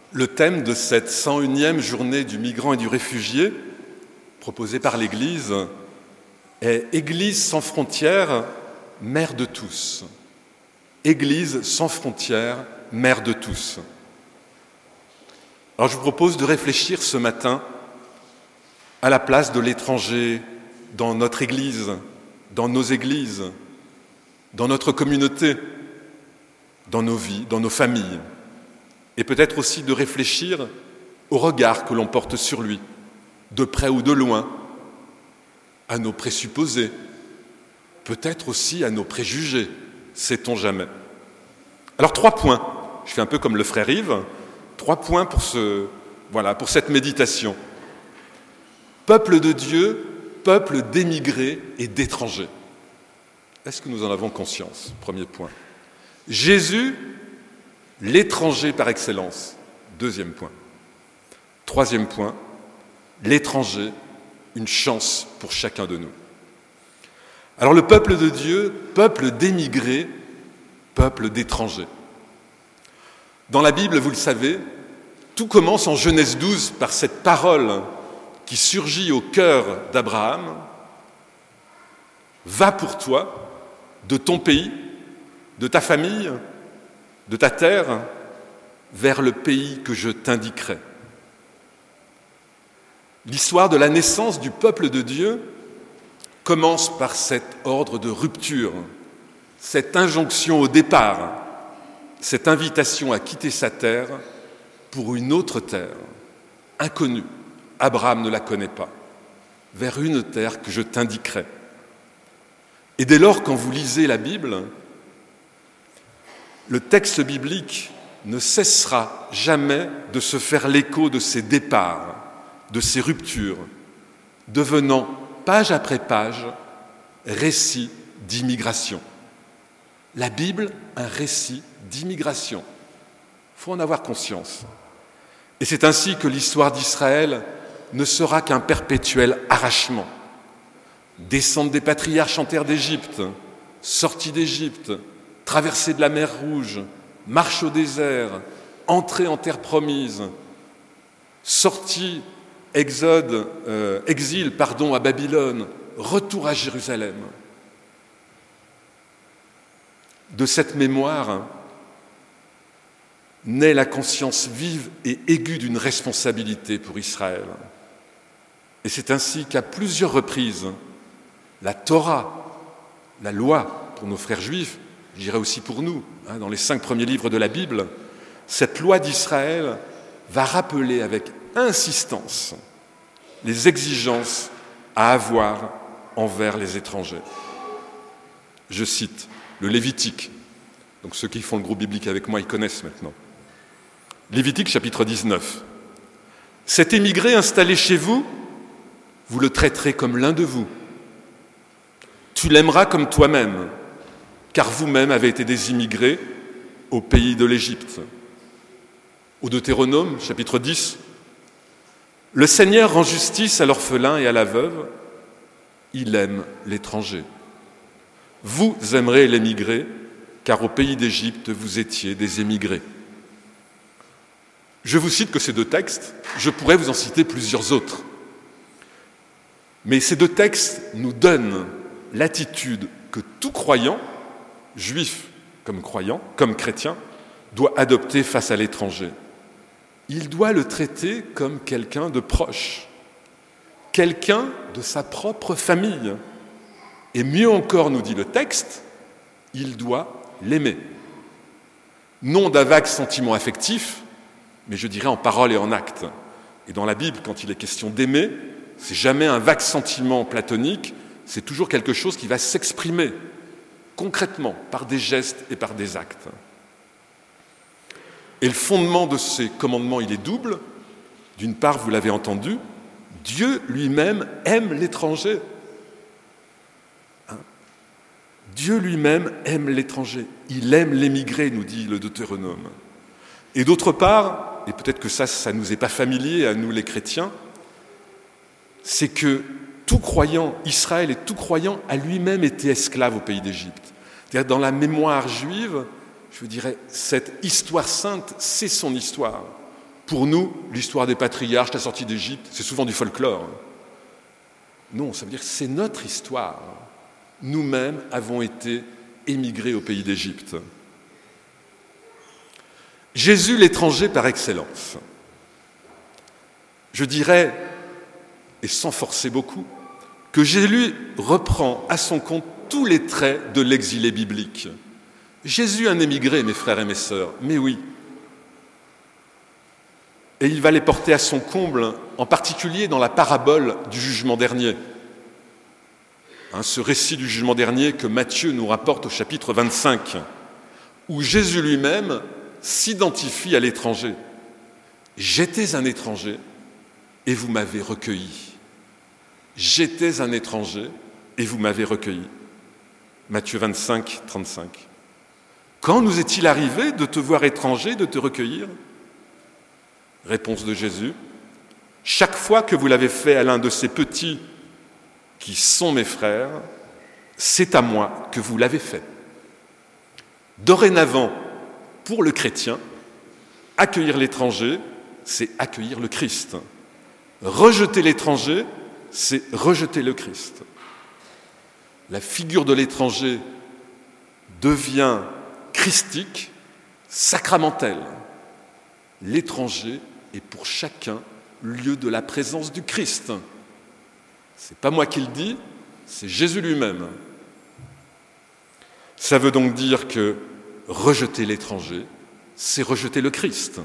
Le thème de cette 101e journée du migrant et du réfugié, proposée par l'Église, est « Église sans frontières, mère de tous ». Église sans frontières, mère de tous. Alors je vous propose de réfléchir ce matin à la place de l'étranger dans notre Église, dans nos églises, dans notre communauté, dans nos vies, dans nos familles. Et peut-être aussi de réfléchir au regard que l'on porte sur lui, de près ou de loin, à nos présupposés, peut-être aussi à nos préjugés, sait-on jamais. Alors 3 points, je fais un peu comme le frère Yves, 3 points pour cette méditation. Peuple de Dieu, peuple d'émigrés et d'étrangers. Est-ce que nous en avons conscience? Premier point. Jésus, l'étranger par excellence. 2e point. 3e point, l'étranger, une chance pour chacun de nous. Alors le peuple de Dieu, peuple d'émigrés, peuple d'étrangers. Dans la Bible, vous le savez, tout commence en Genèse 12 par cette parole qui surgit au cœur d'Abraham. Va pour toi, de ton pays, de ta famille, de ta terre, vers le pays que je t'indiquerai. L'histoire de la naissance du peuple de Dieu commence par cet ordre de rupture, cette injonction au départ, cette invitation à quitter sa terre pour une autre terre, inconnue. Abraham ne la connaît pas, vers une terre que je t'indiquerai. Et dès lors, quand vous lisez la Bible, le texte biblique ne cessera jamais de se faire l'écho de ces départs, de ces ruptures, devenant, page après page, récit d'immigration. La Bible, un récit d'immigration. Il faut en avoir conscience. Et c'est ainsi que l'histoire d'Israël ne sera qu'un perpétuel arrachement. Descente des patriarches en terre d'Égypte, sortie d'Égypte, traversée de la mer Rouge, marche au désert, entrée en terre promise, sortie, exil à Babylone, retour à Jérusalem. De cette mémoire naît la conscience vive et aiguë d'une responsabilité pour Israël. Et c'est ainsi qu'à plusieurs reprises, la Torah, la loi pour nos frères juifs, je dirais aussi pour nous, dans les 5 premiers livres de la Bible, cette loi d'Israël va rappeler avec insistance les exigences à avoir envers les étrangers. Je cite le Lévitique, donc ceux qui font le groupe biblique avec moi, ils connaissent maintenant. Lévitique chapitre 19. Cet émigré installé chez vous, vous le traiterez comme l'un de vous. Tu l'aimeras comme toi-même, car vous-même avez été des immigrés au pays de l'Égypte. Au Deutéronome, chapitre 10, le Seigneur rend justice à l'orphelin et à la veuve, il aime l'étranger. Vous aimerez l'émigré, car au pays d'Égypte, vous étiez des émigrés. Je vous cite que ces 2 textes, je pourrais vous en citer plusieurs autres. Mais ces 2 textes nous donnent l'attitude que tout croyant, juif comme croyant, comme chrétien, doit adopter face à l'étranger. Il doit le traiter comme quelqu'un de proche, quelqu'un de sa propre famille. Et mieux encore, nous dit le texte, il doit l'aimer. Non d'un vague sentiment affectif, mais je dirais en parole et en acte. Et dans la Bible, quand il est question d'aimer, c'est jamais un vague sentiment platonique, c'est toujours quelque chose qui va s'exprimer concrètement par des gestes et par des actes. Et le fondement de ces commandements, il est double. D'une part, vous l'avez entendu, Dieu lui-même aime l'étranger. Dieu lui-même aime l'étranger. Il aime l'émigré, nous dit le Deutéronome. Et d'autre part, et peut-être que ça ne nous est pas familier à nous les chrétiens, c'est que tout croyant, Israël et tout croyant a lui-même été esclave au pays d'Égypte. C'est-à-dire dans la mémoire juive, je dirais, cette histoire sainte, c'est son histoire. Pour nous, l'histoire des patriarches, la sortie d'Égypte, c'est souvent du folklore. Non, ça veut dire que c'est notre histoire. Nous-mêmes avons été émigrés au pays d'Égypte. Jésus, l'étranger par excellence. Je dirais, et sans forcer beaucoup, que Jésus reprend à son compte tous les traits de l'exilé biblique. Jésus, un émigré, mes frères et mes sœurs, mais oui. Et il va les porter à son comble, en particulier dans la parabole du jugement dernier. Ce récit du jugement dernier que Matthieu nous rapporte au chapitre 25, où Jésus lui-même s'identifie à l'étranger. « J'étais un étranger et vous m'avez recueilli. J'étais un étranger et vous m'avez recueilli. » Matthieu 25, 35. Quand nous est-il arrivé de te voir étranger, de te recueillir ? Réponse de Jésus. Chaque fois que vous l'avez fait à l'un de ces petits qui sont mes frères, c'est à moi que vous l'avez fait. Dorénavant, pour le chrétien, accueillir l'étranger, c'est accueillir le Christ. Rejeter l'étranger, c'est rejeter le Christ. La figure de l'étranger devient christique, sacramentelle. L'étranger est pour chacun lieu de la présence du Christ. Ce n'est pas moi qui le dis, c'est Jésus lui-même. Ça veut donc dire que rejeter l'étranger, c'est rejeter le Christ.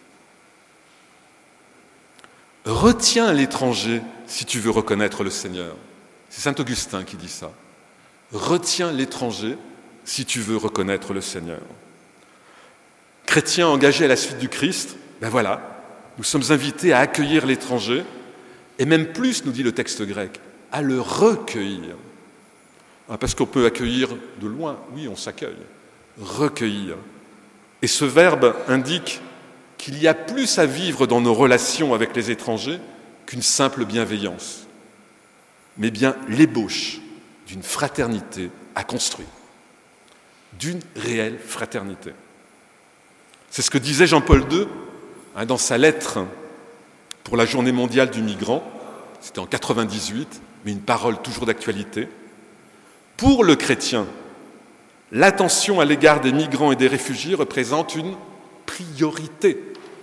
Retiens l'étranger si tu veux reconnaître le Seigneur. C'est saint Augustin qui dit ça. Retiens l'étranger si tu veux reconnaître le Seigneur. Chrétiens engagés à la suite du Christ, ben voilà, nous sommes invités à accueillir l'étranger, et même plus, nous dit le texte grec, à le recueillir. Parce qu'on peut accueillir de loin, oui, on s'accueille. Recueillir. Et ce verbe indique qu'il y a plus à vivre dans nos relations avec les étrangers qu'une simple bienveillance, mais bien l'ébauche d'une fraternité à construire, d'une réelle fraternité. C'est ce que disait Jean-Paul II dans sa lettre pour la Journée mondiale du migrant, c'était en 98, mais une parole toujours d'actualité. Pour le chrétien, l'attention à l'égard des migrants et des réfugiés représente une priorité.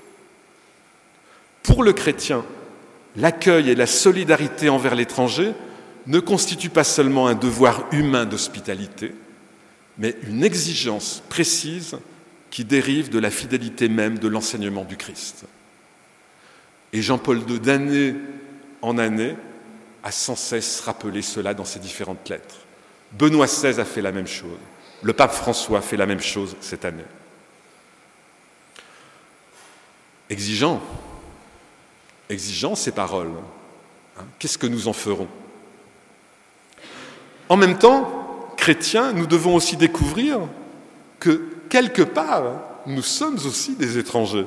Pour le chrétien, l'accueil et la solidarité envers l'étranger ne constituent pas seulement un devoir humain d'hospitalité, mais une exigence précise qui dérive de la fidélité même de l'enseignement du Christ. Et Jean-Paul II, d'année en année, a sans cesse rappelé cela dans ses différentes lettres. Benoît XVI a fait la même chose. Le pape François fait la même chose cette année. Exigeant ces paroles. Qu'est-ce que nous en ferons ? En même temps, chrétiens, nous devons aussi découvrir que, quelque part, nous sommes aussi des étrangers.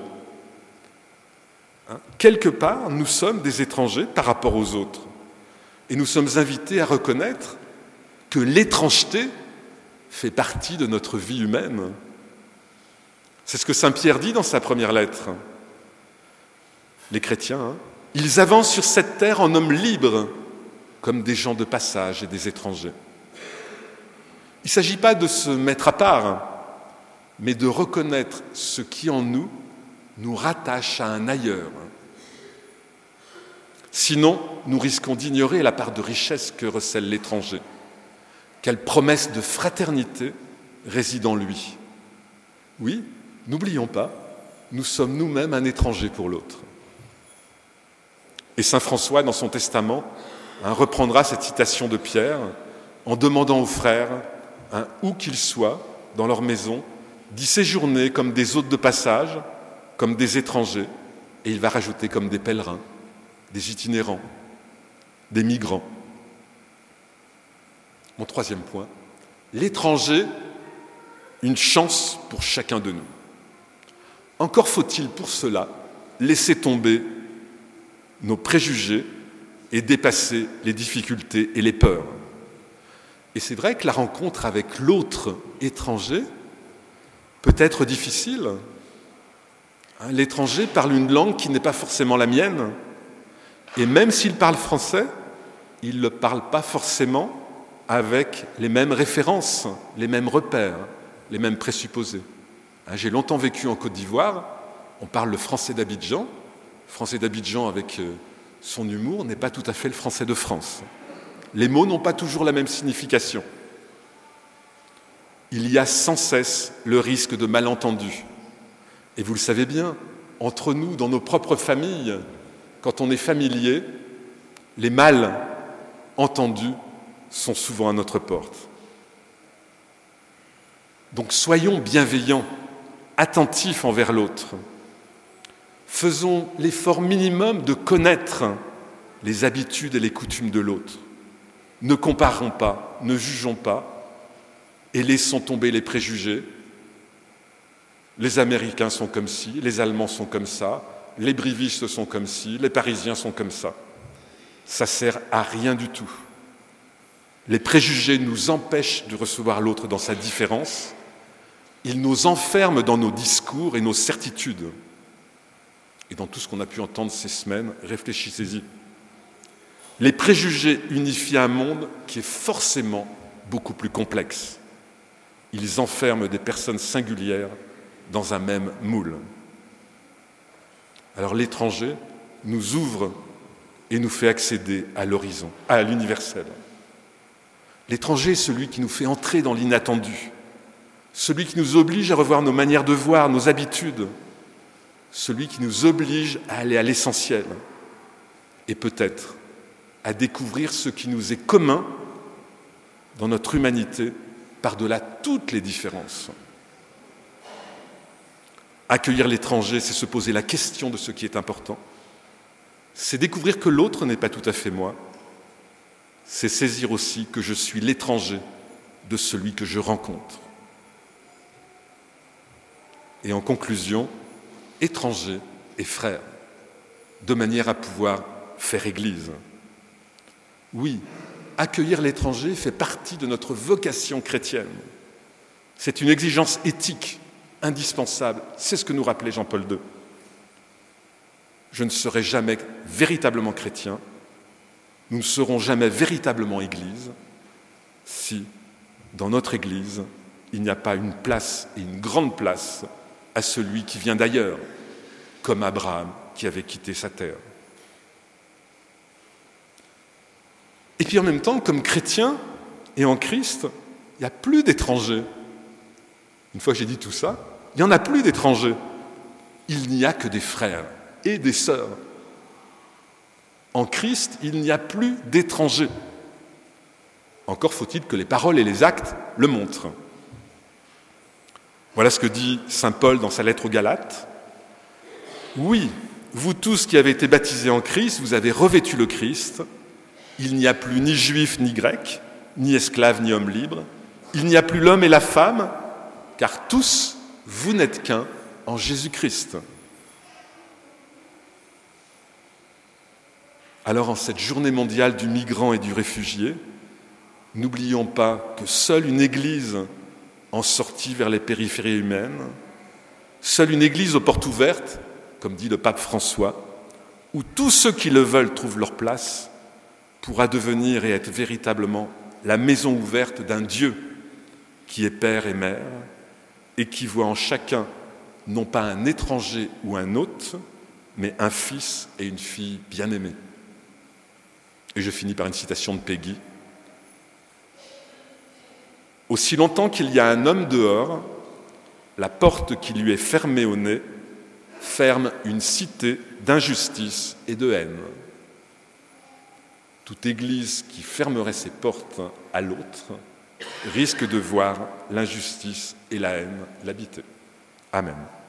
Quelque part, nous sommes des étrangers par rapport aux autres. Et nous sommes invités à reconnaître que l'étrangeté fait partie de notre vie humaine. C'est ce que saint Pierre dit dans sa première lettre. Les chrétiens, ils avancent sur cette terre en hommes libres, comme des gens de passage et des étrangers. Il ne s'agit pas de se mettre à part, mais de reconnaître ce qui en nous rattache à un ailleurs. Sinon, nous risquons d'ignorer la part de richesse que recèle l'étranger. Quelle promesse de fraternité réside en lui. Oui, n'oublions pas, nous sommes nous-mêmes un étranger pour l'autre. Et saint François, dans son testament, reprendra cette citation de Pierre en demandant aux frères, où qu'ils soient, dans leur maison, d'y séjourner comme des hôtes de passage, comme des étrangers, et il va rajouter comme des pèlerins, des itinérants, des migrants. Mon troisième point, l'étranger, une chance pour chacun de nous. Encore faut-il pour cela laisser tomber nos préjugés et dépasser les difficultés et les peurs. Et c'est vrai que la rencontre avec l'autre étranger peut être difficile. L'étranger parle une langue qui n'est pas forcément la mienne, et même s'il parle français, il ne le parle pas forcément avec les mêmes références, les mêmes repères, les mêmes présupposés. J'ai longtemps vécu en Côte d'Ivoire, on parle le français d'Abidjan. Le français d'Abidjan, avec son humour, n'est pas tout à fait le français de France. Les mots n'ont pas toujours la même signification. Il y a sans cesse le risque de malentendus. Et vous le savez bien, entre nous, dans nos propres familles, quand on est familier, les malentendus sont souvent à notre porte. Donc soyons bienveillants, attentifs envers l'autre. Faisons l'effort minimum de connaître les habitudes et les coutumes de l'autre. Ne comparons pas, ne jugeons pas, et laissons tomber les préjugés. Les Américains sont comme ci, les Allemands sont comme ça, les Brivistes sont comme ci, les Parisiens sont comme ça. Ça ne sert à rien du tout. Les préjugés nous empêchent de recevoir l'autre dans sa différence. Ils nous enferment dans nos discours et nos certitudes. Et dans tout ce qu'on a pu entendre ces semaines, réfléchissez-y. Les préjugés unifient un monde qui est forcément beaucoup plus complexe. Ils enferment des personnes singulières dans un même moule. Alors l'étranger nous ouvre et nous fait accéder à l'horizon, à l'universel. L'étranger est celui qui nous fait entrer dans l'inattendu, celui qui nous oblige à revoir nos manières de voir, nos habitudes, celui qui nous oblige à aller à l'essentiel et peut-être à découvrir ce qui nous est commun dans notre humanité par-delà toutes les différences. Accueillir l'étranger, c'est se poser la question de ce qui est important. C'est découvrir que l'autre n'est pas tout à fait moi. C'est saisir aussi que je suis l'étranger de celui que je rencontre. Et en conclusion, étranger et frère, de manière à pouvoir faire Église. Oui, accueillir l'étranger fait partie de notre vocation chrétienne. C'est une exigence éthique indispensable. C'est ce que nous rappelait Jean-Paul II. Je ne serai jamais véritablement chrétien, nous ne serons jamais véritablement Église si, dans notre Église, il n'y a pas une place, et une grande place, à celui qui vient d'ailleurs, comme Abraham qui avait quitté sa terre. Et puis en même temps, comme chrétien et en Christ, il n'y a plus d'étrangers. Une fois que j'ai dit tout ça, il n'y en a plus d'étrangers. Il n'y a que des frères et des sœurs. En Christ, il n'y a plus d'étrangers. Encore faut-il que les paroles et les actes le montrent. Voilà ce que dit saint Paul dans sa lettre aux Galates. Oui, vous tous qui avez été baptisés en Christ, vous avez revêtu le Christ. Il n'y a plus ni juif ni grec, ni esclave ni homme libre. Il n'y a plus l'homme et la femme, car tous, vous n'êtes qu'un en Jésus-Christ. Alors, en cette journée mondiale du migrant et du réfugié, n'oublions pas que seule une Église en sortie vers les périphéries humaines, seule une Église aux portes ouvertes, comme dit le pape François, où tous ceux qui le veulent trouvent leur place, pourra devenir et être véritablement la maison ouverte d'un Dieu qui est Père et Mère et qui voit en chacun non pas un étranger ou un hôte, mais un fils et une fille bien-aimés. Et je finis par une citation de Peggy. « Aussi longtemps qu'il y a un homme dehors, la porte qui lui est fermée au nez ferme une cité d'injustice et de haine. Toute Église qui fermerait ses portes à l'autre risque de voir l'injustice et la haine l'habiter. » Amen.